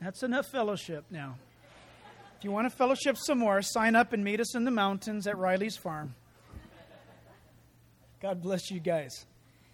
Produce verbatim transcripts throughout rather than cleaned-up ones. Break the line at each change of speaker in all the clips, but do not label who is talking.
That's enough fellowship now. If you want to fellowship some more, sign up and meet us in the mountains at Riley's Farm. God bless you guys.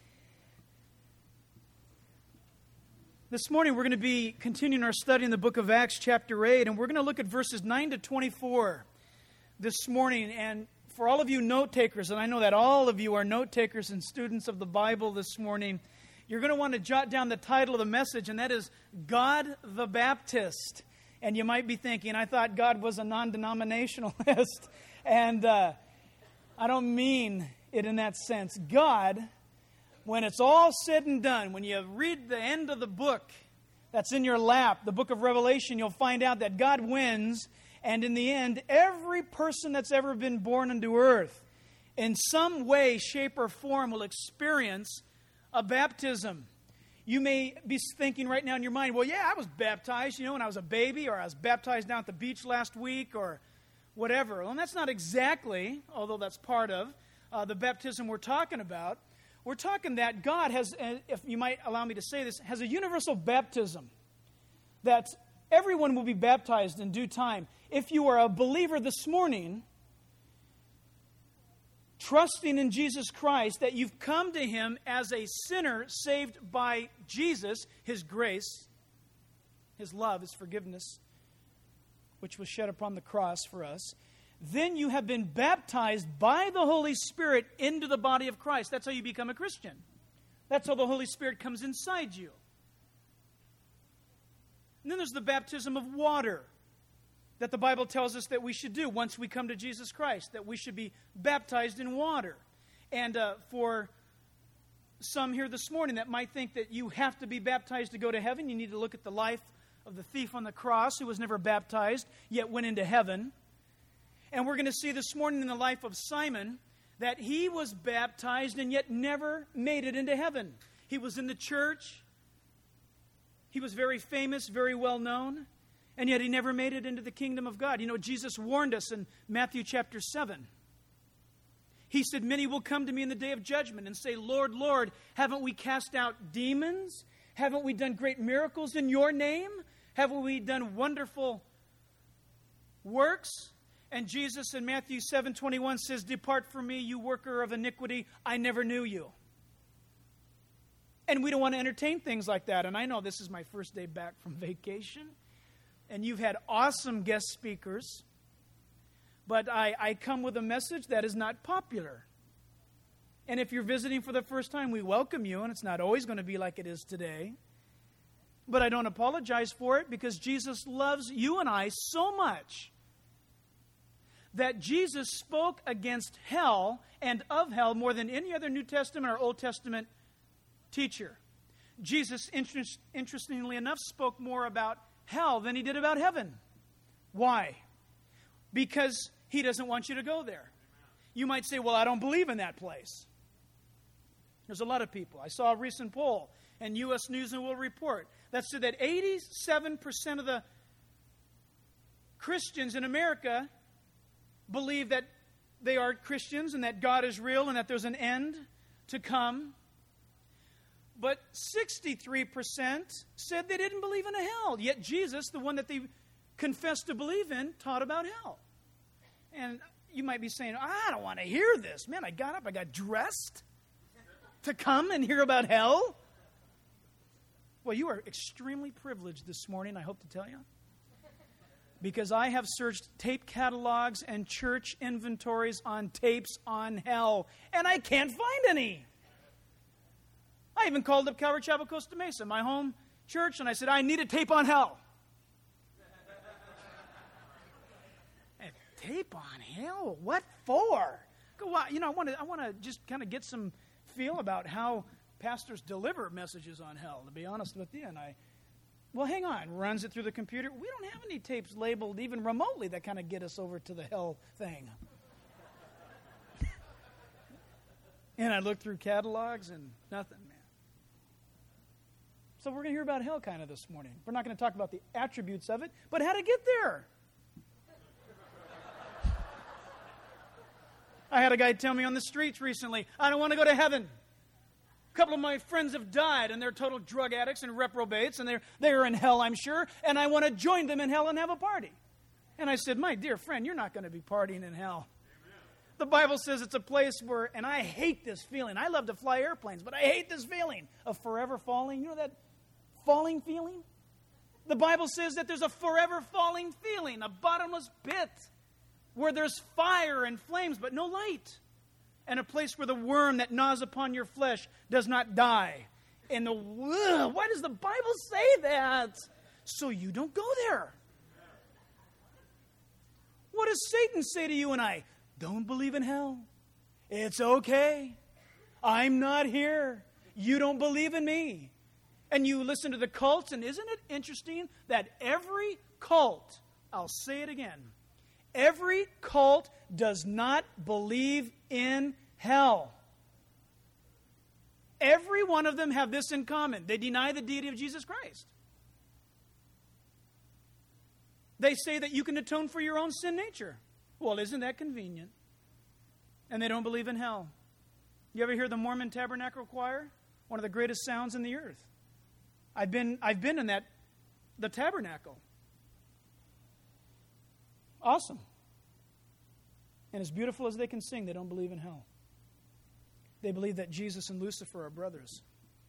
This morning we're going to be continuing our study in the book of Acts chapter eight, and we're going to look at verses nine to twenty-four this morning. And for all of you note takers, and I know that all of you are note takers and students of the Bible this morning, you're going to want to jot down the title of the message, and that is God the Baptist. And you might be thinking, I thought God was a non-denominationalist. and uh, I don't mean it in that sense. God, when it's all said and done, when you read the end of the book that's in your lap, the book of Revelation, you'll find out that God wins. And in the end, every person that's ever been born into earth, in some way, shape, or form, will experience a baptism. You may be thinking right now in your mind, well, yeah, I was baptized, you know, when I was a baby, or I was baptized down at the beach last week, or whatever. Well, and that's not exactly, although that's part of, uh, the baptism we're talking about. We're talking that God has, if you might allow me to say this, has a universal baptism, that everyone will be baptized in due time. If you are a believer this morning, trusting in Jesus Christ, that you've come to Him as a sinner saved by Jesus, His grace, His love, His forgiveness, which was shed upon the cross for us, then you have been baptized by the Holy Spirit into the body of Christ. That's how you become a Christian. That's how the Holy Spirit comes inside you. And then there's the baptism of water that the Bible tells us that we should do once we come to Jesus Christ, that we should be baptized in water. And uh, for some here this morning that might think that you have to be baptized to go to heaven, you need to look at the life of the thief on the cross who was never baptized, yet went into heaven. And we're going to see this morning in the life of Simon that he was baptized and yet never made it into heaven. He was in the church. He was very famous, very well known. And yet he never made it into the kingdom of God. You know, Jesus warned us in Matthew chapter seven. He said, many will come to me in the day of judgment and say, Lord, Lord, haven't we cast out demons? Haven't we done great miracles in your name? Haven't we done wonderful works? And Jesus in Matthew seven twenty-one says, depart from me, you worker of iniquity. I never knew you. And we don't want to entertain things like that. And I know this is my first day back from vacation. And you've had awesome guest speakers, but I, I come with a message that is not popular. And if you're visiting for the first time, we welcome you, and it's not always going to be like it is today. But I don't apologize for it, because Jesus loves you and I so much that Jesus spoke against hell and of hell more than any other New Testament or Old Testament teacher. Jesus, interest, interestingly enough, spoke more about hell than he did about heaven. Why? Because he doesn't want you to go there. You might say, well, I don't believe in that place. There's a lot of people. I saw a recent poll in U S News and World Report that said that eighty-seven percent of the Christians in America believe that they are Christians and that God is real and that there's an end to come. But sixty-three percent said they didn't believe in a hell. Yet Jesus, the one that they confessed to believe in, taught about hell. And you might be saying, I don't want to hear this. Man, I got up, I got dressed to come and hear about hell. Well, you are extremely privileged this morning, I hope to tell you. Because I have searched tape catalogs and church inventories on tapes on hell, and I can't find any. I even called up Calvary Chapel, Costa Mesa, my home church, and I said, I need a tape on hell. A tape on hell? What for? Go on. You know, I want to I want to just kind of get some feel about how pastors deliver messages on hell, to be honest with you. And I, well, hang on, runs it through the computer. We don't have any tapes labeled even remotely that kind of get us over to the hell thing. And I looked through catalogs and nothing, man. So we're going to hear about hell kind of this morning. We're not going to talk about the attributes of it, but how to get there. I had a guy tell me on the streets recently, I don't want to go to heaven couple of my friends have died, and they're total drug addicts and reprobates, and they're, they're in hell, I'm sure, and I want to join them in hell and have a party. And I said, my dear friend, you're not going to be partying in hell. Amen. The Bible says it's a place where, and I hate this feeling. I love to fly airplanes, but I hate this feeling of forever falling. You know that falling feeling? The Bible says that there's a forever falling feeling, a bottomless pit where there's fire and flames, but no light. And a place where the worm that gnaws upon your flesh does not die. And the, ugh, why does the Bible say that? So you don't go there. What does Satan say to you and I? Don't believe in hell. It's okay. I'm not here. You don't believe in me. And you listen to the cults, and isn't it interesting that every cult, I'll say it again, every cult does not believe in hell. Every one of them have this in common. They deny the deity of Jesus Christ. They say that you can atone for your own sin nature. Well, isn't that convenient? And they don't believe in hell. You ever hear the Mormon Tabernacle Choir? One of the greatest sounds in the earth. I've been, I've been in that, the tabernacle. Awesome. And as beautiful as they can sing, they don't believe in hell. They believe that Jesus and Lucifer are brothers.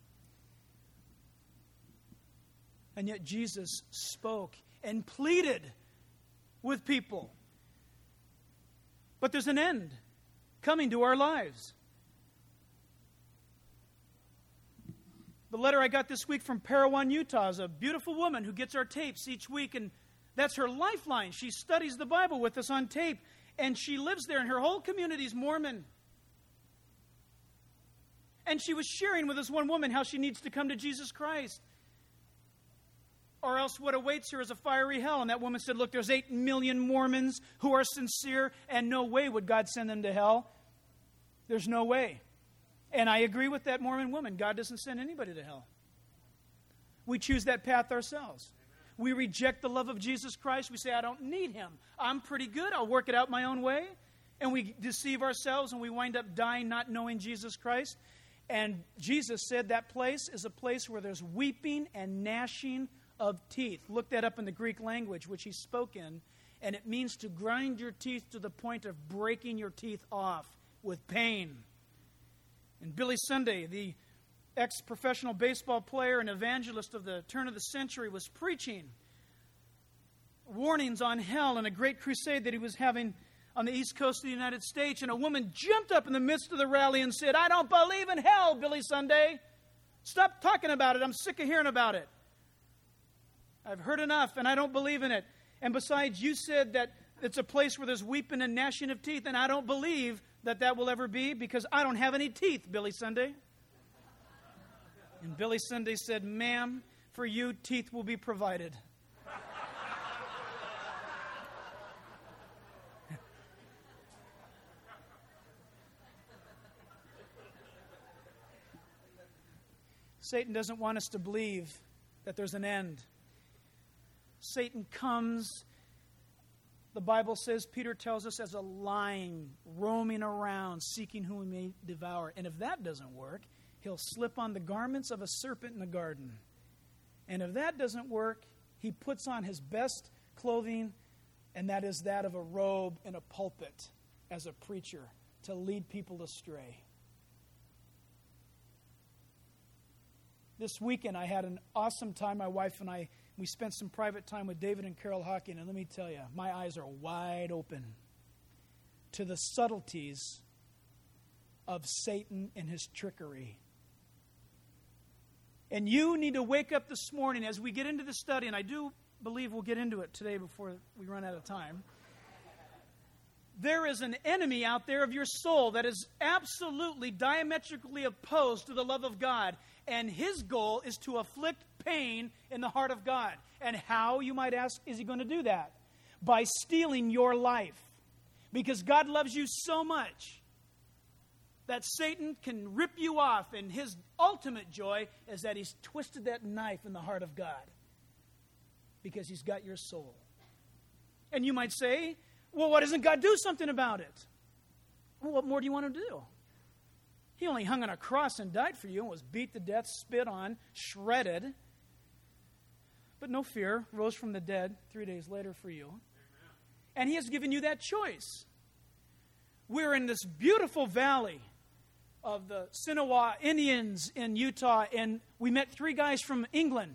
And yet Jesus spoke and pleaded with people. But there's an end coming to our lives. The letter I got this week from Parowan, Utah is a beautiful woman who gets our tapes each week, and that's her lifeline. She studies the Bible with us on tape, and she lives there, and her whole community is Mormon. And she was sharing with this one woman how she needs to come to Jesus Christ, or else what awaits her is a fiery hell. And that woman said, look, there's eight million Mormons who are sincere, and no way would God send them to hell. There's no way. And I agree with that Mormon woman. God doesn't send anybody to hell. We choose that path ourselves. We reject the love of Jesus Christ. We say, I don't need him. I'm pretty good. I'll work it out my own way. And we deceive ourselves, and we wind up dying not knowing Jesus Christ. And Jesus said that place is a place where there's weeping and gnashing of teeth. Look that up in the Greek language, which he spoke in. And it means to grind your teeth to the point of breaking your teeth off with pain. And Billy Sunday, the ex-professional baseball player and evangelist of the turn of the century, was preaching warnings on hell in a great crusade that he was having on the east coast of the United States. And a woman jumped up in the midst of the rally and said, I don't believe in hell, Billy Sunday. Stop talking about it. I'm sick of hearing about it. I've heard enough, and I don't believe in it. And besides, you said that it's a place where there's weeping and gnashing of teeth, and I don't believe that that will ever be because I don't have any teeth, Billy Sunday. And Billy Sunday said, ma'am, for you, teeth will be provided. Satan doesn't want us to believe that there's an end. Satan comes, the Bible says, Peter tells us, as a lion roaming around, seeking whom he may devour. And if that doesn't work, he'll slip on the garments of a serpent in the garden. And if that doesn't work, he puts on his best clothing, and that is that of a robe and a pulpit as a preacher to lead people astray. This weekend, I had an awesome time. My wife and I, we spent some private time with David and Carol Hawking, and let me tell you, my eyes are wide open to the subtleties of Satan and his trickery. And you need to wake up this morning as we get into the study, and I do believe we'll get into it today before we run out of time. There is an enemy out there of your soul that is absolutely diametrically opposed to the love of God. And his goal is to afflict pain in the heart of God. And how, you might ask, is he going to do that? By stealing your life. Because God loves you so much that Satan can rip you off. And his ultimate joy is that he's twisted that knife in the heart of God. Because he's got your soul. And you might say, well, why doesn't God do something about it? Well, what more do you want to do? He only hung on a cross and died for you and was beat to death, spit on, shredded. But no fear, rose from the dead three days later for you. Amen. And he has given you that choice. We're in this beautiful valley of the Sinawa Indians in Utah, and we met three guys from England.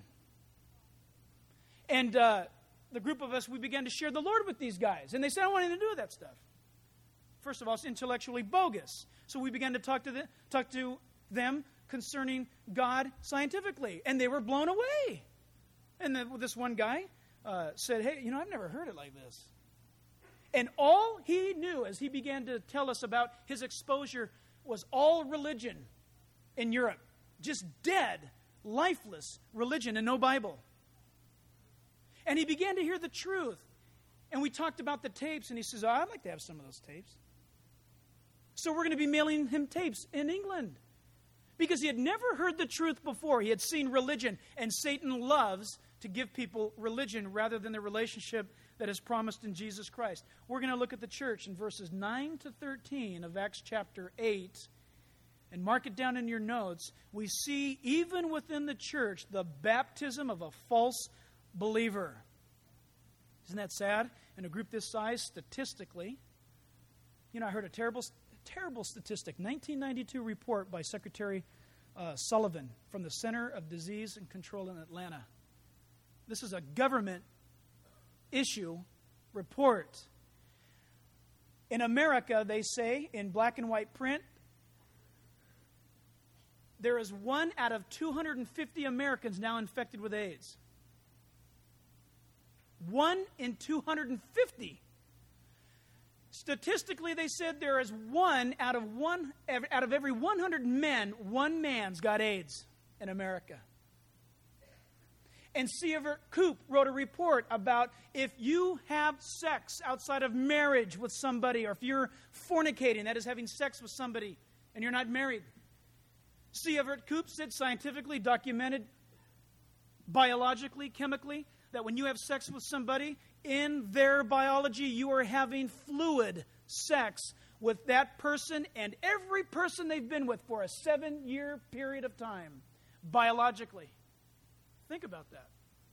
And uh, the group of us, we began to share the Lord with these guys. And they said, I don't want anything to do with that stuff. First of all, it's intellectually bogus. So we began to talk to, the, talk to them concerning God scientifically. And they were blown away. And the, this one guy uh, said, hey, you know, I've never heard it like this. And all he knew as he began to tell us about his exposure was all religion in Europe. Just dead, lifeless religion and no Bible. And he began to hear the truth. And we talked about the tapes, and he says, oh, I'd like to have some of those tapes. So we're going to be mailing him tapes in England. Because he had never heard the truth before. He had seen religion, and Satan loves to give people religion rather than the relationship that is promised in Jesus Christ. We're going to look at the church in verses nine to thirteen of Acts chapter eight. And mark it down in your notes. We see, even within the church, the baptism of a false believer. Isn't that sad? In a group this size, statistically, you know, I heard a terrible, terrible statistic. nineteen ninety-two report by Secretary uh, Sullivan from the Center of Disease and Control in Atlanta. This is a government issue report. In America, they say, in black and white print, there is one out of two hundred fifty Americans now infected with AIDS. One in two hundred fifty. Statistically, they said there is one out of one out of every one hundred men, one man's got AIDS in America. And C. Everett Koop wrote a report about if you have sex outside of marriage with somebody, or if you're fornicating, that is having sex with somebody, and you're not married. C. Everett Koop said, scientifically documented, biologically, chemically, that when you have sex with somebody, in their biology, you are having fluid sex with that person and every person they've been with for a seven-year period of time, biologically. Think about that.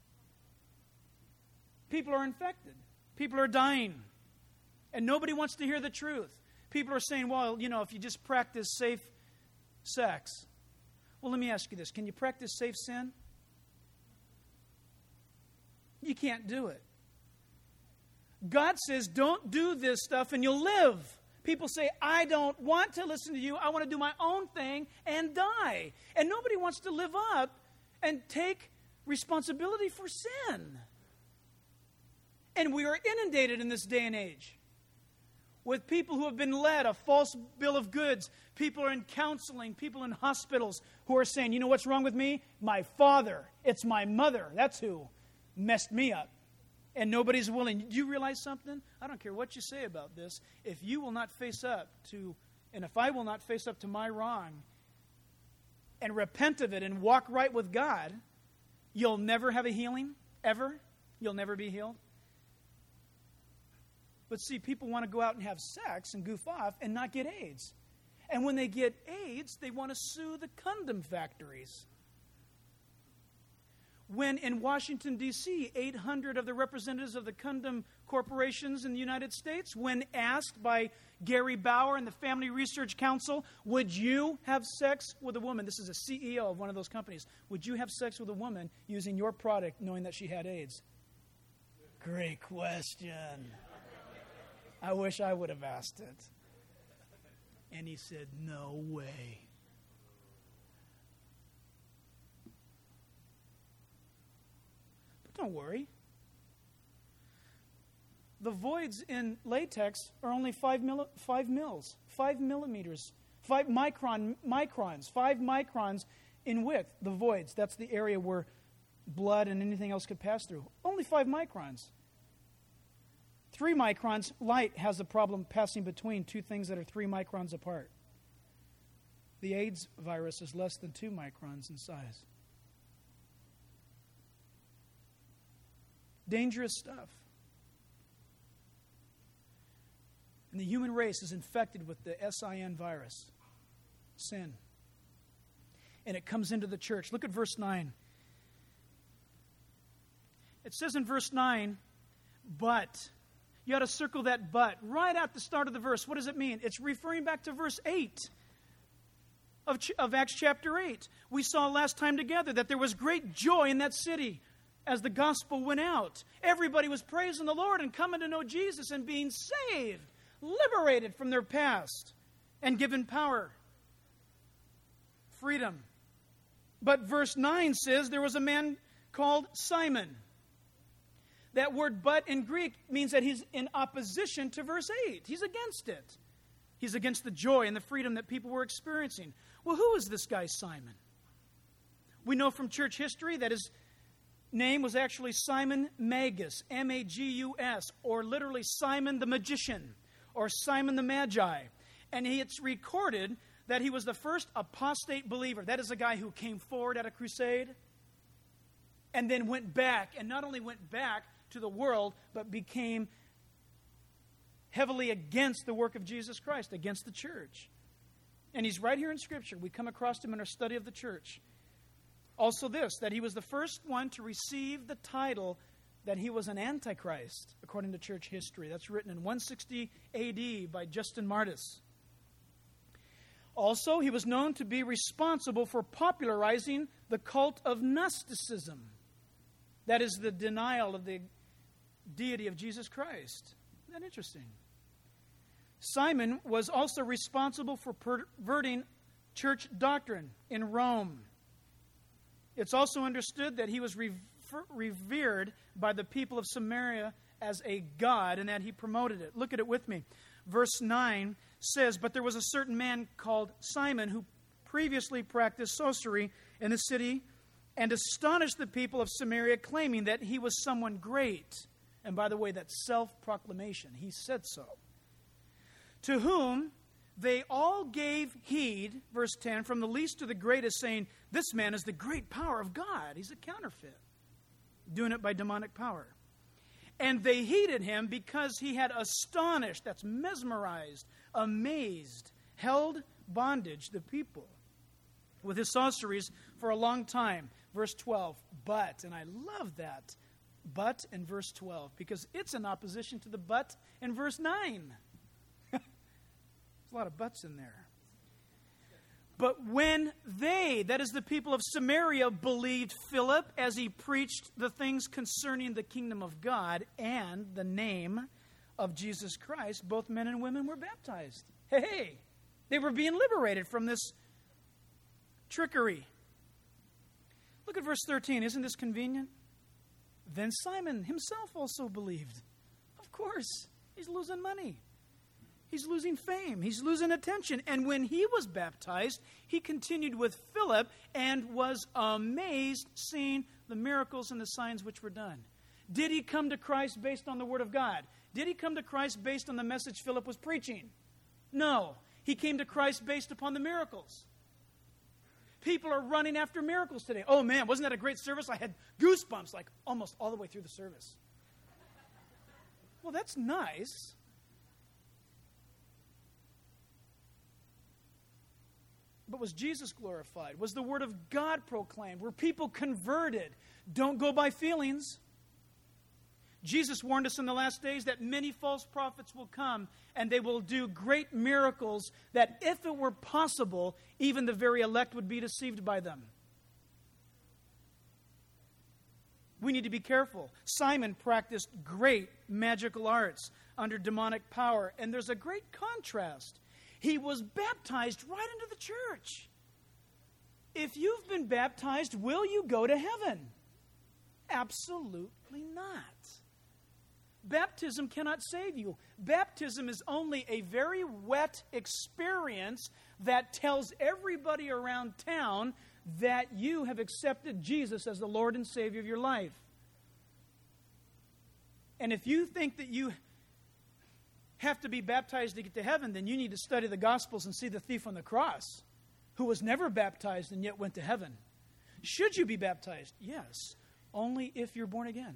People are infected. People are dying. And nobody wants to hear the truth. People are saying, well, you know, if you just practice safe sex. Well, let me ask you this. Can you practice safe sin? You can't do it. God says, don't do this stuff and you'll live. People say, I don't want to listen to you. I want to do my own thing and die. And nobody wants to live up and take responsibility for sin. And we are inundated in this day and age with people who have been led a false bill of goods. People are in counseling, people in hospitals who are saying, you know what's wrong with me? My father. It's my mother. That's who messed me up. And nobody's willing. Do you realize something? I don't care what you say about this. If you will not face up to, and if I will not face up to my wrong and repent of it and walk right with God, you'll never have a healing, ever. You'll never be healed. But see, people want to go out and have sex and goof off and not get AIDS. And when they get AIDS, they want to sue the condom factories. When in Washington, D C, eight hundred of the representatives of the condom corporations in the United States, when asked by Gary Bauer and the Family Research Council, would you have sex with a woman? This is a C E O of one of those companies. Would you have sex with a woman using your product knowing that she had AIDS? Great question. I wish I would have asked it. And he said, no way. But don't worry. The voids in latex are only five, milli- five mils, five millimeters, five micron, microns, five microns in width. The voids, that's the area where blood and anything else could pass through. Only five microns. Three microns, light has a problem passing between two things that are three microns apart. The AIDS virus is less than two microns in size. Dangerous stuff. And the human race is infected with the S I N virus. sin. And it comes into the church. Look at verse nine. It says in verse nine, but. You ought to circle that but right at the start of the verse. What does it mean? It's referring back to verse eight of, of Acts chapter eight. We saw last time together that there was great joy in that city as the gospel went out. Everybody was praising the Lord and coming to know Jesus and being saved, liberated from their past, and given power, freedom. But verse nine says there was a man called Simon. That word but in Greek means that he's in opposition to verse eight. He's against it. He's against the joy and the freedom that people were experiencing. Well, who is this guy Simon? We know from church history that his name was actually Simon Magus, M A G U S, or literally Simon the Magician, or Simon the Magi. And it's recorded that he was the first apostate believer. That is a guy who came forward at a crusade and then went back, and not only went back to the world, but became heavily against the work of Jesus Christ, against the church. And he's right here in Scripture. We come across him in our study of the church. Also this, that he was the first one to receive the title that he was an Antichrist, according to church history. That's written in one sixty A D by Justin Martyrs. Also, he was known to be responsible for popularizing the cult of Gnosticism. That is the denial of the deity of Jesus Christ. Isn't that interesting? Simon was also responsible for perverting church doctrine in Rome. It's also understood that he was rever- revered by the people of Samaria as a god, and that he promoted it. Look at it with me. Verse nine says, but there was a certain man called Simon who previously practiced sorcery in the city and astonished the people of Samaria, claiming that he was someone great. And by the way, that's self-proclamation. He said so. To whom they all gave heed, verse ten, from the least to the greatest, saying, this man is the great power of God. He's a counterfeit, doing it by demonic power. And they heeded him because he had astonished, that's mesmerized, amazed, held bondage the people with his sorceries for a long time. Verse twelve, but, and I love that, but in verse twelve, because it's in opposition to the but in verse nine. There's a lot of buts in there. But when they, that is the people of Samaria, believed Philip as he preached the things concerning the kingdom of God and the name of Jesus Christ, both men and women were baptized. Hey, they were being liberated from this trickery. Look at verse thirteen. Isn't this convenient? Then Simon himself also believed. Of course, he's losing money. He's losing fame. He's losing attention. And when he was baptized, he continued with Philip and was amazed seeing the miracles and the signs which were done. Did he come to Christ based on the Word of God? Did he come to Christ based on the message Philip was preaching? No. He came to Christ based upon the miracles. People are running after miracles today. Oh man, wasn't that a great service? I had goosebumps like almost all the way through the service. Well, that's nice. But was Jesus glorified? Was the Word of God proclaimed? Were people converted? Don't go by feelings. Jesus warned us in the last days that many false prophets will come and they will do great miracles that if it were possible, even the very elect would be deceived by them. We need to be careful. Simon practiced great magical arts under demonic power, and there's a great contrast. He was baptized right into the church. If you've been baptized, will you go to heaven? Absolutely not. Baptism cannot save you. Baptism is only a very wet experience that tells everybody around town that you have accepted Jesus as the Lord and Savior of your life. And if you think that you have to be baptized to get to heaven, then you need to study the Gospels and see the thief on the cross who was never baptized and yet went to heaven. Should you be baptized? Yes, only if you're born again.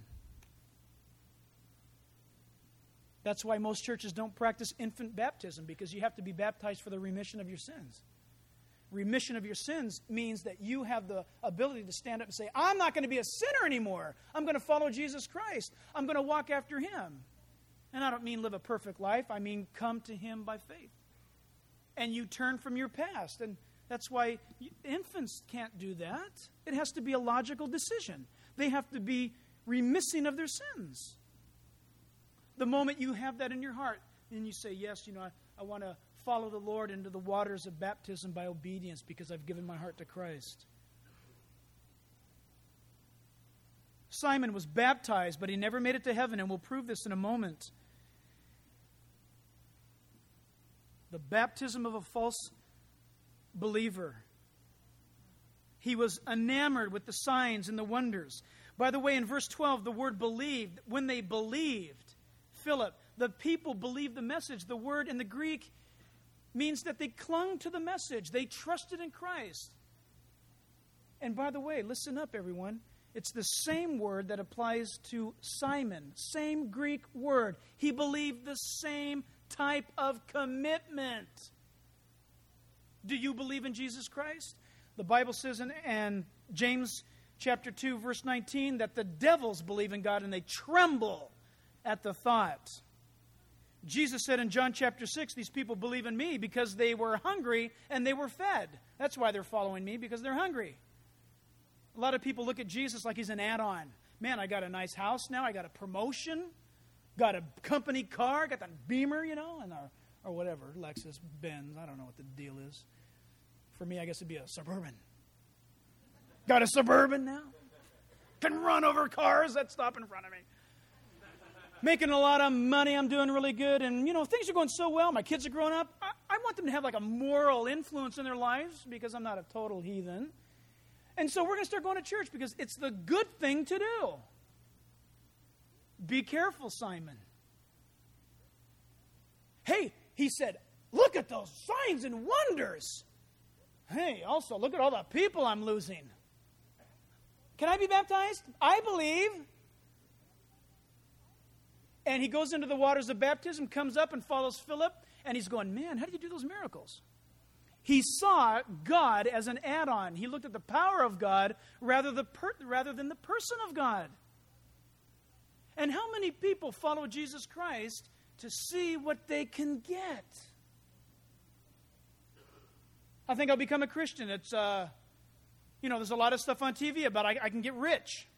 That's why most churches don't practice infant baptism, because you have to be baptized for the remission of your sins. remission of your sins means that you have the ability to stand up and say, I'm not going to be a sinner anymore. I'm going to follow Jesus Christ. I'm going to walk after Him. And I don't mean live a perfect life. I mean come to Him by faith. And you turn from your past. And that's why infants can't do that. It has to be a logical decision. They have to be remissing of their sins. The moment you have that in your heart, and you say, yes, you know, I, I want to follow the Lord into the waters of baptism by obedience because I've given my heart to Christ. Simon was baptized, but he never made it to heaven, and we'll prove this in a moment. The baptism of a false believer. He was enamored with the signs and the wonders. By the way, in verse twelve, the word believed, when they believed, Philip, the people believed the message. The word in the Greek means that they clung to the message. They trusted in Christ. And by the way, listen up, everyone. It's the same word that applies to Simon. Same Greek word. He believed the same type of commitment. Do you believe in Jesus Christ? The Bible says in, in James chapter two, verse nineteen, that the devils believe in God and they tremble at the thought. Jesus said in John chapter six, these people believe in me because they were hungry and they were fed. That's why they're following me, because they're hungry. A lot of people look at Jesus like He's an add-on. Man, I got a nice house now. I got a promotion. Got a company car. Got that Beamer, you know, and our, or whatever, Lexus, Benz. I don't know what the deal is. For me, I guess it'd be a Suburban. Got a Suburban now. Can run over cars that stop in front of me. Making a lot of money. I'm doing really good. And, you know, things are going so well. My kids are growing up. I, I want them to have like a moral influence in their lives because I'm not a total heathen. And so we're going to start going to church because it's the good thing to do. Be careful, Simon. Hey, he said, look at those signs and wonders. Hey, also, look at all the people I'm losing. Can I be baptized? I believe. And he goes into the waters of baptism, comes up and follows Philip, and he's going, man, how do you do those miracles? He saw God as an add-on. He looked at the power of God rather, the per- rather than the person of God. And how many people follow Jesus Christ to see what they can get? I think I'll become a Christian. It's, uh, you know, there's a lot of stuff on T V about I, I can get rich.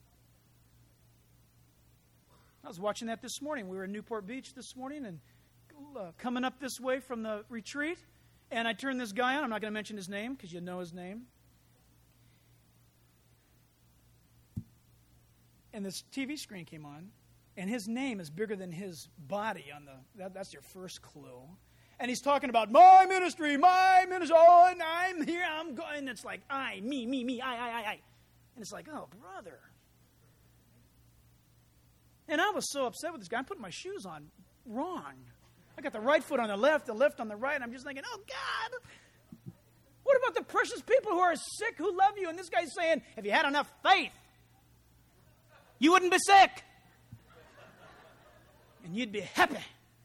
I was watching that this morning. We were in Newport Beach this morning and uh, coming up this way from the retreat. And I turned this guy on. I'm not going to mention his name because you know his name. And this T V screen came on. And his name is bigger than his body on the, that, that's your first clue. And he's talking about my ministry, my ministry, oh, and I'm here, I'm going. And it's like, I, me, me, me, I, I, I, I. And it's like, oh, brother. And I was so upset with this guy. I'm putting my shoes on wrong. I got the right foot on the left, the left on the right. And I'm just thinking, oh, God. What about the precious people who are sick, who love you? And this guy's saying, if you had enough faith, you wouldn't be sick. And you'd be happy.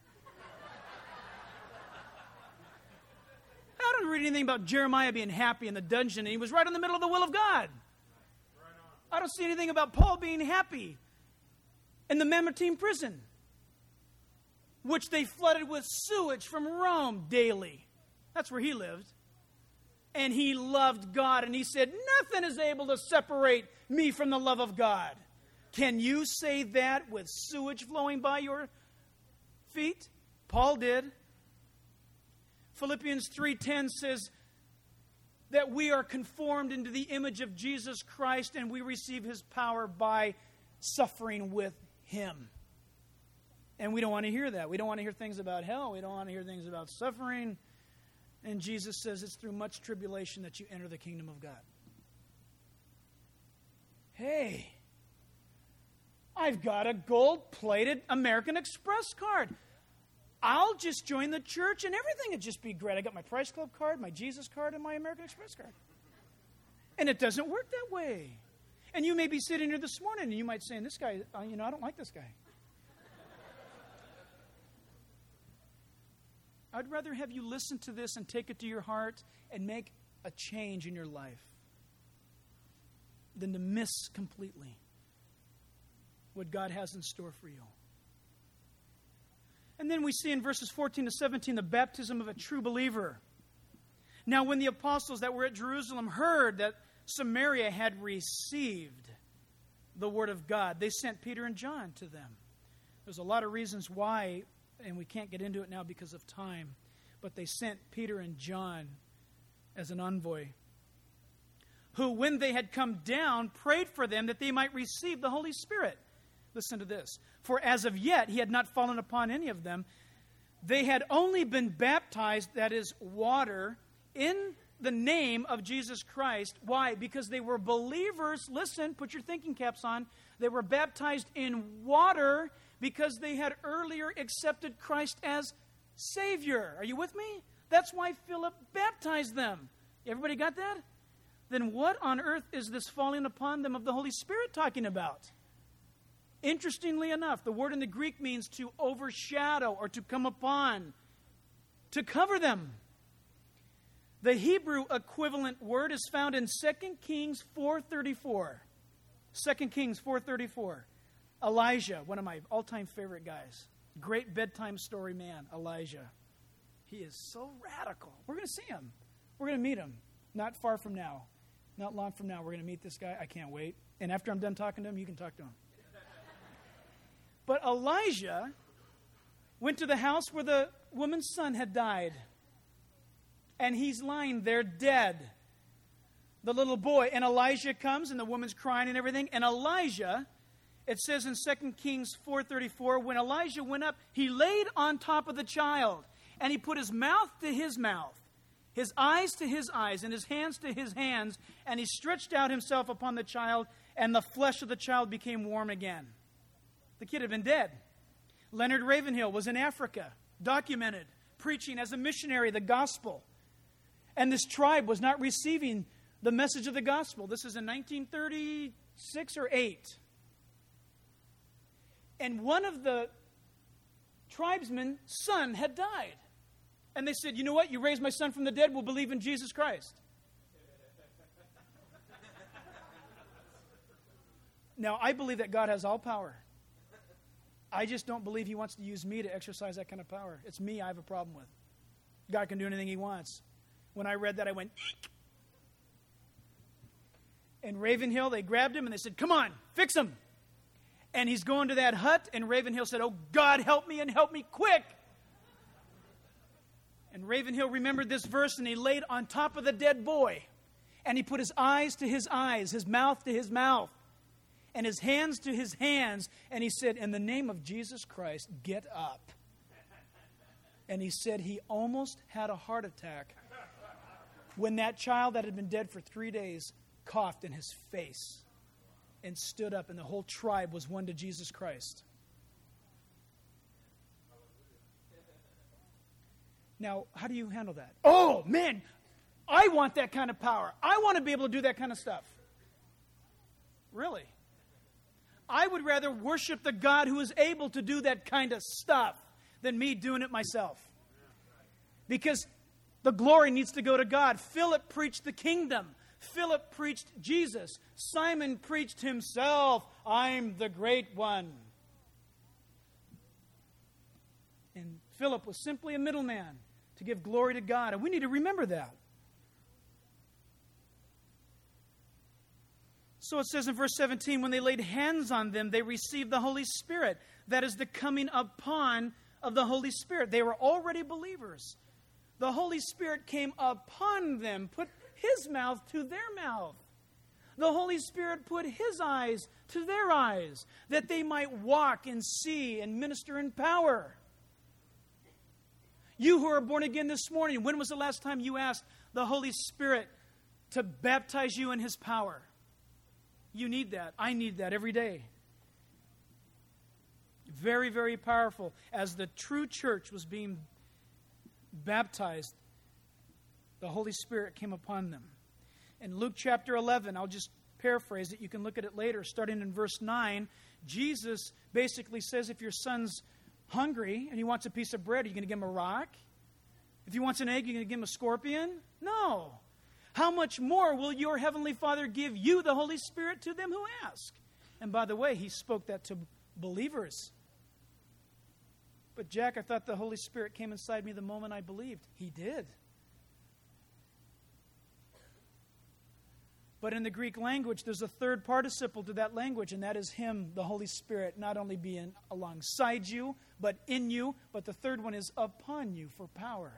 I don't read anything about Jeremiah being happy in the dungeon, and he was right in the middle of the will of God. I don't see anything about Paul being happy in the Mamertine prison, which they flooded with sewage from Rome daily. That's where he lived. And he loved God, and he said, nothing is able to separate me from the love of God. Can you say that with sewage flowing by your feet? Paul did. Philippians three ten says that we are conformed into the image of Jesus Christ and we receive His power by suffering with Him. And we don't want to hear that. We don't want to hear things about hell. We don't want to hear things about suffering. And Jesus says it's through much tribulation that you enter the kingdom of God. Hey, I've got a gold-plated American Express card. I'll just join the church and everything would just be great. I got my Price Club card, my Jesus card, and my American Express card. And it doesn't work that way. And you may be sitting here this morning and you might say, this guy, uh, you know, I don't like this guy. I'd rather have you listen to this and take it to your heart and make a change in your life than to miss completely what God has in store for you. And then we see in verses fourteen to seventeen the baptism of a true believer. Now, when the apostles that were at Jerusalem heard that Samaria had received the word of God, they sent Peter and John to them. There's a lot of reasons why, and we can't get into it now because of time, but they sent Peter and John as an envoy, who, when they had come down, prayed for them that they might receive the Holy Spirit. Listen to this. For as of yet he had not fallen upon any of them. They had only been baptized, that is, water, in the name of Jesus Christ. Why? Because they were believers. Listen, put your thinking caps on. They were baptized in water because they had earlier accepted Christ as Savior. Are you with me? That's why Philip baptized them. Everybody got that? Then what on earth is this falling upon them of the Holy Spirit talking about? Interestingly enough, the word in the Greek means to overshadow or to come upon, to cover them. The Hebrew equivalent word is found in Second Kings four thirty-four. Second Kings four thirty-four. Elijah, one of my all-time favorite guys. Great bedtime story man, Elijah. He is so radical. We're going to see him. We're going to meet him. Not far from now. Not long from now, we're going to meet this guy. I can't wait. And after I'm done talking to him, you can talk to him. But Elijah went to the house where the woman's son had died. And he's lying there dead. The little boy. And Elijah comes, and the woman's crying and everything. And Elijah, it says in Second Kings four thirty-four, when Elijah went up, he laid on top of the child. And he put his mouth to his mouth, his eyes to his eyes, and his hands to his hands. And he stretched out himself upon the child, and the flesh of the child became warm again. The kid had been dead. Leonard Ravenhill was in Africa, documented, preaching as a missionary the gospel. And this tribe was not receiving the message of the gospel. This is in nineteen thirty-six or eight. And one of the tribesmen's son had died. And they said, you know what? You raised my son from the dead, we'll believe in Jesus Christ. Now, I believe that God has all power. I just don't believe he wants to use me to exercise that kind of power. It's me I have a problem with. God can do anything he wants. When I read that, I went, eek. And Ravenhill, they grabbed him and they said, come on, fix him. And he's going to that hut, and Ravenhill said, oh, God, help me and help me quick. And Ravenhill remembered this verse, and he laid on top of the dead boy. And he put his eyes to his eyes, his mouth to his mouth, and his hands to his hands. And he said, in the name of Jesus Christ, get up. And he said he almost had a heart attack when that child that had been dead for three days coughed in his face and stood up, and the whole tribe was won to Jesus Christ. Now, how do you handle that? Oh, man, I want that kind of power. I want to be able to do that kind of stuff. Really? I would rather worship the God who is able to do that kind of stuff than me doing it myself. Because the glory needs to go to God. Philip preached the kingdom. Philip preached Jesus. Simon preached himself. I'm the great one. And Philip was simply a middleman to give glory to God. And we need to remember that. So it says in verse seventeen, when they laid hands on them, they received the Holy Spirit. That is the coming upon of the Holy Spirit. They were already believers. The Holy Spirit came upon them, put his mouth to their mouth. The Holy Spirit put his eyes to their eyes, that they might walk and see and minister in power. You who are born again this morning, when was the last time you asked the Holy Spirit to baptize you in his power? You need that. I need that every day. Very, very powerful. As the true church was being baptized, the Holy Spirit came upon them. In Luke chapter eleven, I'll just paraphrase it. You can look at it later. Starting in verse nine, Jesus basically says, if your son's hungry and he wants a piece of bread, are you going to give him a rock? If he wants an egg, are you going to give him a scorpion? No. how much more will your heavenly Father give you the Holy Spirit to them who ask? And by the way, he spoke that to believers. But Jack, I thought the Holy Spirit came inside me the moment I believed. He did. But in the Greek language, there's a third participle to that language, and that is him, the Holy Spirit, not only being alongside you, but in you, but the third one is upon you for power.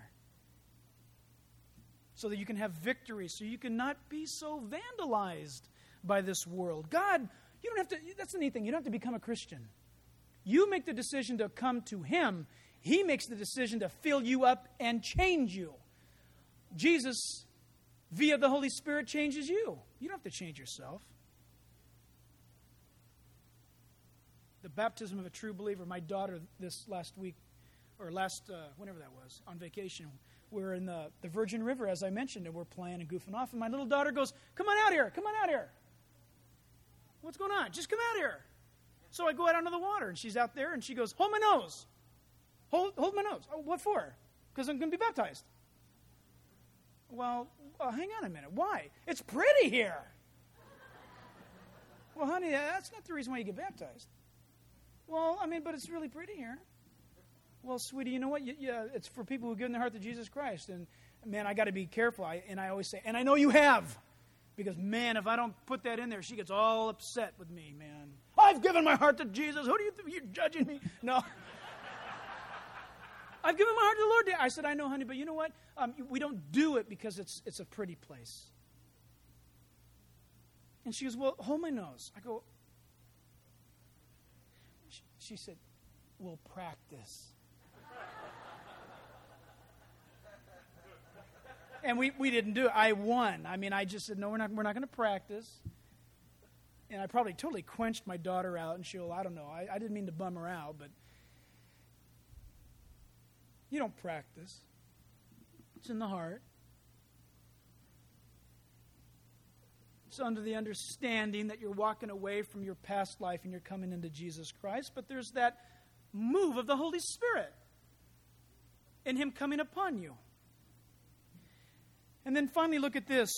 So that you can have victory, so you can not be so vandalized by this world. God, you don't have to, that's the neat thing, you don't have to become a Christian. You make the decision to come to him. He makes the decision to fill you up and change you. Jesus, via the Holy Spirit, changes you. You don't have to change yourself. The baptism of a true believer. My daughter this last week, or last, uh, whenever that was, on vacation, we were in the, the Virgin River, as I mentioned, and we're playing and goofing off. And my little daughter goes, come on out here, come on out here. What's going on? Just come out here. So I go out onto the water, and she's out there, and she goes, hold my nose. Hold, hold my nose. Oh, what for? Because I'm going to be baptized. Well, uh, hang on a minute. Why? It's pretty here. Well, honey, that's not the reason why you get baptized. Well, I mean, but it's really pretty here. Well, sweetie, you know what? You, yeah, it's for people who give their heart to Jesus Christ. And, man, I got to be careful. I, and I always say, and I know you have. Because, man, if I don't put that in there, she gets all upset with me, man. I've given my heart to Jesus. Who do you think? You're judging me? No. I've given my heart to the Lord. I said, I know, honey, but you know what? Um, we don't do it because it's it's a pretty place. And she goes, well, hold my nose. I go, she, she said, we'll practice. And we, we didn't do it. I won. I mean, I just said, no, we're not, we're not going to practice. And I probably totally quenched my daughter out. And she'll, I don't know, I, I didn't mean to bum her out, but you don't practice. It's in the heart. It's under the understanding that you're walking away from your past life and you're coming into Jesus Christ. But there's that move of the Holy Spirit and him coming upon you. And then finally, look at this.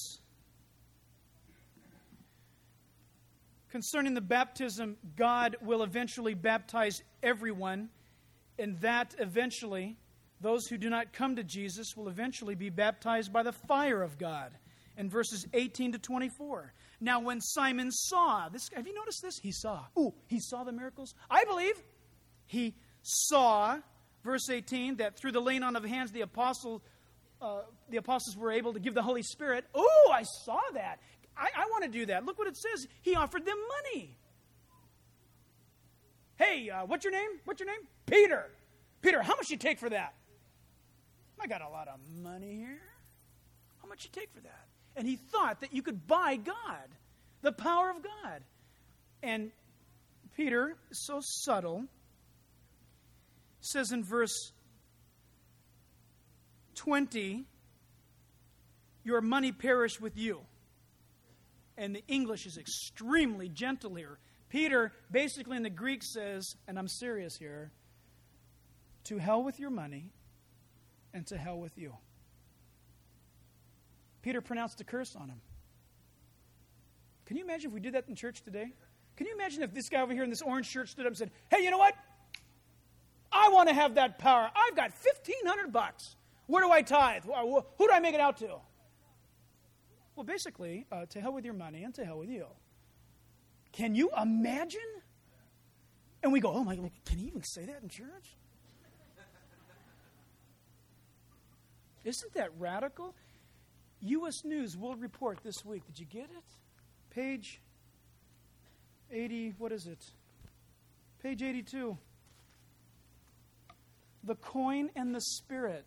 Concerning the baptism, God will eventually baptize everyone, and that eventually, those who do not come to Jesus will eventually be baptized by the fire of God. In verses eighteen to twenty-four. Now, when Simon saw, this, have you noticed this? He saw. Ooh, he saw the miracles. I believe he saw, verse eighteen, that through the laying on of hands, the apostle Uh, the apostles were able to give the Holy Spirit. Oh, I saw that. I, I want to do that. Look what it says. He offered them money. Hey, uh, what's your name? What's your name? Peter. Peter, how much you take for that? I got a lot of money here. How much you take for that? And he thought that you could buy God, the power of God. And Peter, so subtle, says in verse twenty, your money perish with you. And the English is extremely gentle here. Peter, basically in the Greek says, and I'm serious here, to hell with your money and to hell with you. Peter pronounced a curse on him. Can you imagine if we did that in church today? Can you imagine if this guy over here in this orange shirt stood up and said, hey, you know what? I want to have that power. I've got fifteen hundred bucks. Where do I tithe? Who do I make it out to? Well, basically, uh, to hell with your money and to hell with you. Can you imagine? And we go, oh my God, can he even say that in church? Isn't that radical? U S News World Report this week. Did you get it? Page eighty, what is it? Page eighty-two. The coin and the spirit.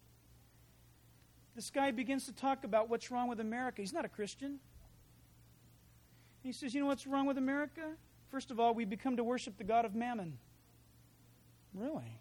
This guy begins to talk about what's wrong with America. He's not a Christian. He says, you know what's wrong with America? First of all, we become to worship the god of Mammon. Really?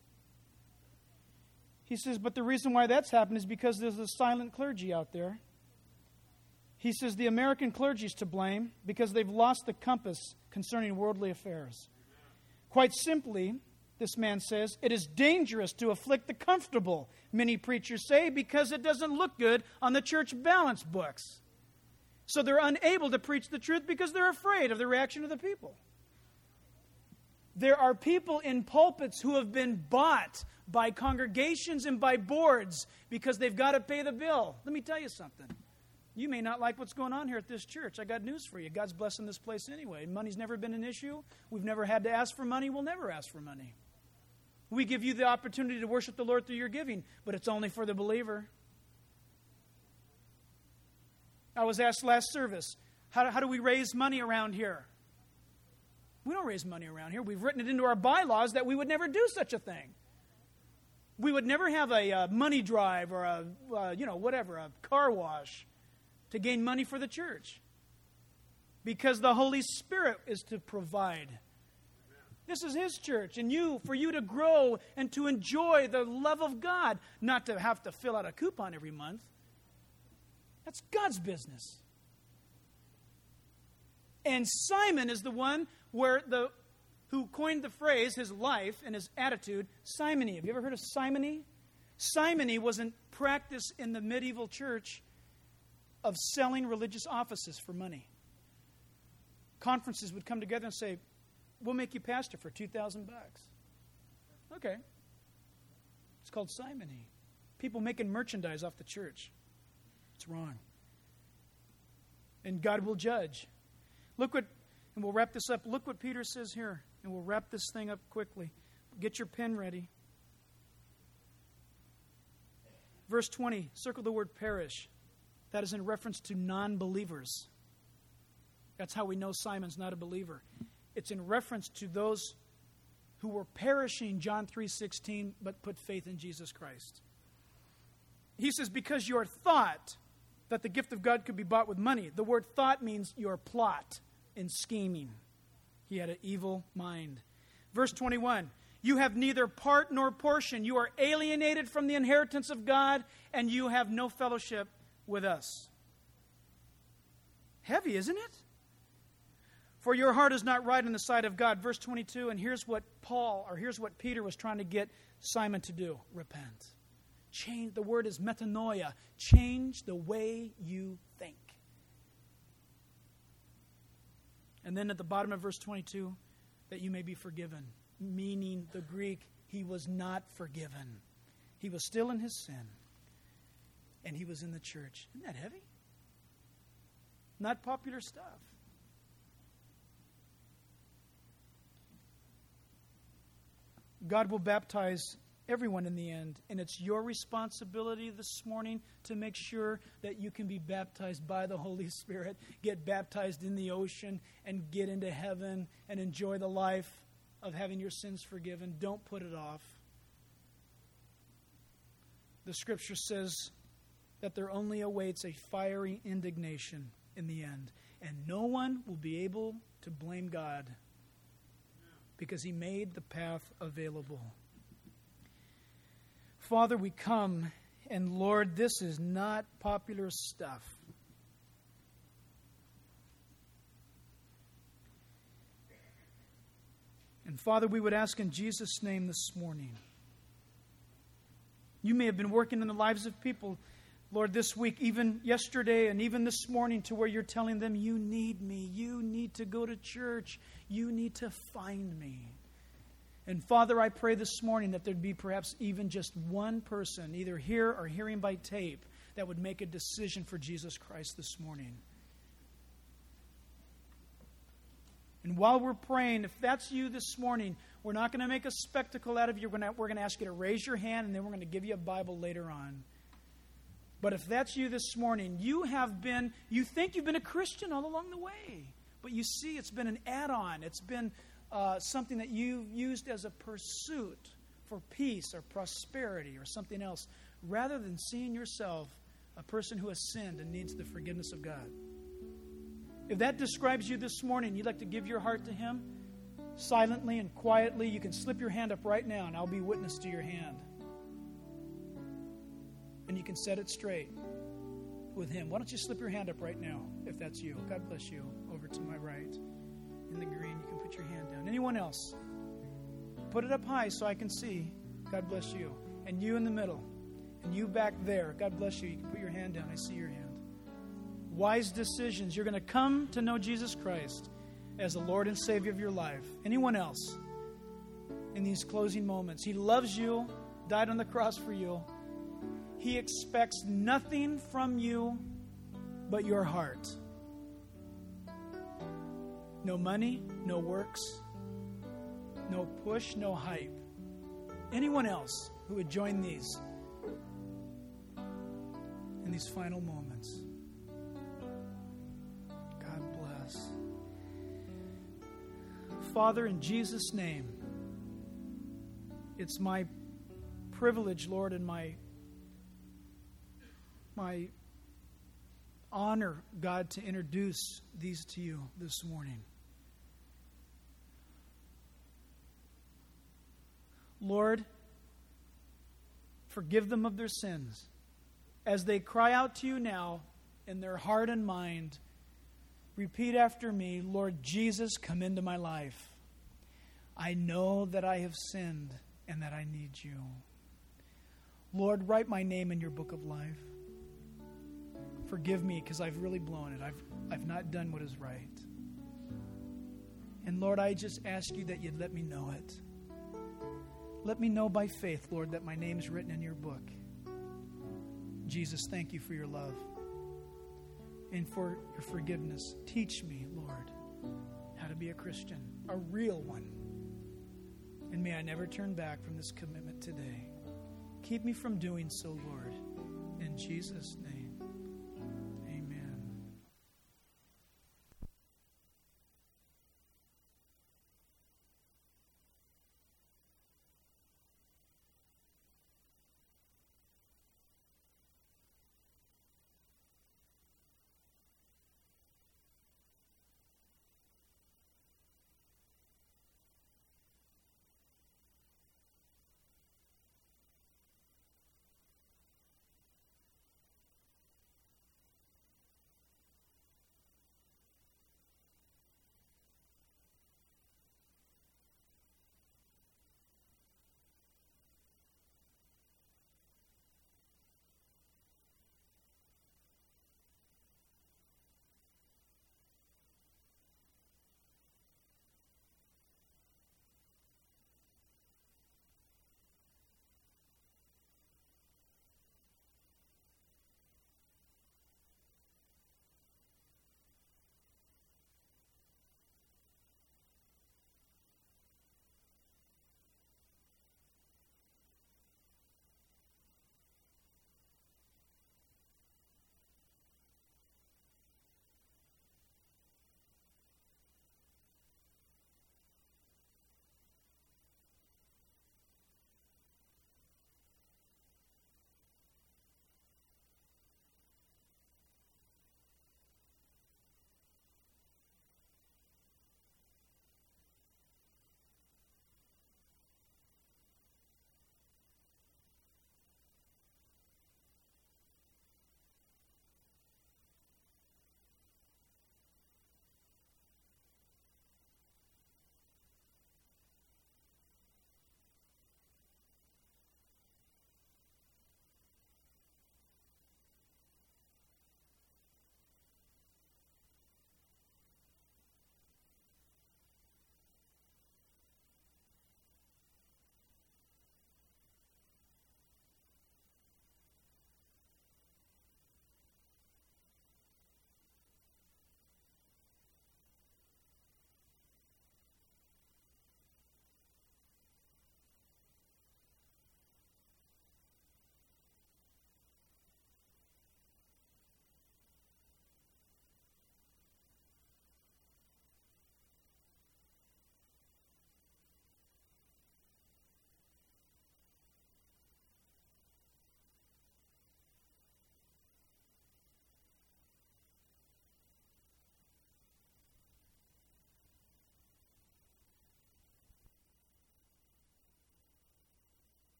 He says, but the reason why that's happened is because there's a silent clergy out there. He says the American clergy is to blame because they've lost the compass concerning worldly affairs. Quite simply, this man says, it is dangerous to afflict the comfortable, many preachers say, because it doesn't look good on the church balance books. So they're unable to preach the truth because they're afraid of the reaction of the people. There are people in pulpits who have been bought by congregations and by boards because they've got to pay the bill. Let me tell you something. You may not like what's going on here at this church. I got news for you. God's blessing this place anyway. Money's never been an issue. We've never had to ask for money. We'll never ask for money. We give you the opportunity to worship the Lord through your giving, but it's only for the believer. I was asked last service, how, how do we raise money around here? We don't raise money around here. We've written it into our bylaws that we would never do such a thing. We would never have a, a money drive or a, uh, you know, whatever, a car wash to gain money for the church. Because the Holy Spirit is to provide. This is His church, and you, for you to grow and to enjoy the love of God, not to have to fill out a coupon every month. That's God's business. And Simon is the one where the who coined the phrase, his life and his attitude, simony. Have you ever heard of simony? Simony was a practice in the medieval church of selling religious offices for money. Conferences would come together and say, we'll make you pastor for two thousand bucks. Okay. It's called simony. People making merchandise off the church. It's wrong. And God will judge. Look what, and we'll wrap this up. Look what Peter says here, and we'll wrap this thing up quickly. Get your pen ready. Verse twenty, circle the word perish. That is in reference to non-believers. That's how we know Simon's not a believer. It's in reference to those who were perishing, John three sixteen, but put faith in Jesus Christ. He says, because your thought that the gift of God could be bought with money. The word thought means your plot and scheming. He had an evil mind. Verse twenty-one, you have neither part nor portion. You are alienated from the inheritance of God, and you have no fellowship with us. Heavy, isn't it? For your heart is not right in the sight of God. Verse twenty-two, and here's what Paul, or here's what Peter was trying to get Simon to do. Repent. Change, the word is metanoia. Change the way you think. And then at the bottom of verse twenty-two, that you may be forgiven. Meaning the Greek, he was not forgiven. He was still in his sin. And he was in the church. Isn't that heavy? Not popular stuff. God will baptize everyone in the end, and it's your responsibility this morning to make sure that you can be baptized by the Holy Spirit, get baptized in the ocean, and get into heaven and enjoy the life of having your sins forgiven. Don't put it off. The Scripture says that there only awaits a fiery indignation in the end, and no one will be able to blame God because He made the path available. Father, we come, and Lord, this is not popular stuff. And Father, we would ask in Jesus' name this morning. You may have been working in the lives of people, Lord, this week, even yesterday and even this morning, to where you're telling them, you need me. You need to go to church. You need to find me. And Father, I pray this morning that there'd be perhaps even just one person, either here or hearing by tape, that would make a decision for Jesus Christ this morning. And while we're praying, if that's you this morning, we're not going to make a spectacle out of you. We're going to, we're going to ask you to raise your hand, and then we're going to give you a Bible later on. But if that's you this morning, you have been, you think you've been a Christian all along the way. But you see, it's been an add-on. It's been uh, something that you've used as a pursuit for peace or prosperity or something else, rather than seeing yourself a person who has sinned and needs the forgiveness of God. If that describes you this morning, you'd like to give your heart to Him, silently and quietly, you can slip your hand up right now, and I'll be witness to your hand. And you can set it straight with Him. Why don't you slip your hand up right now, if that's you. God bless you. Over to my right. In the green, you can put your hand down. Anyone else? Put it up high so I can see. God bless you. And you in the middle. And you back there. God bless you. You can put your hand down. I see your hand. Wise decisions. You're going to come to know Jesus Christ as the Lord and Savior of your life. Anyone else in these closing moments? He loves you, died on the cross for you. He expects nothing from you but your heart. No money, no works, no push, no hype. Anyone else who would join these in these final moments? God bless. Father, in Jesus' name, it's my privilege, Lord, and my my honor, God, to introduce these to you this morning. Lord, forgive them of their sins. As they cry out to you now in their heart and mind, repeat after me, Lord Jesus, come into my life. I know that I have sinned and that I need you. Lord, write my name in your book of life. Forgive me because I've really blown it. I've, I've not done what is right. And Lord, I just ask you that you'd let me know it. Let me know by faith, Lord, that my name is written in your book. Jesus, thank you for your love and for your forgiveness. Teach me, Lord, how to be a Christian, a real one. And may I never turn back from this commitment today. Keep me from doing so, Lord. In Jesus' name.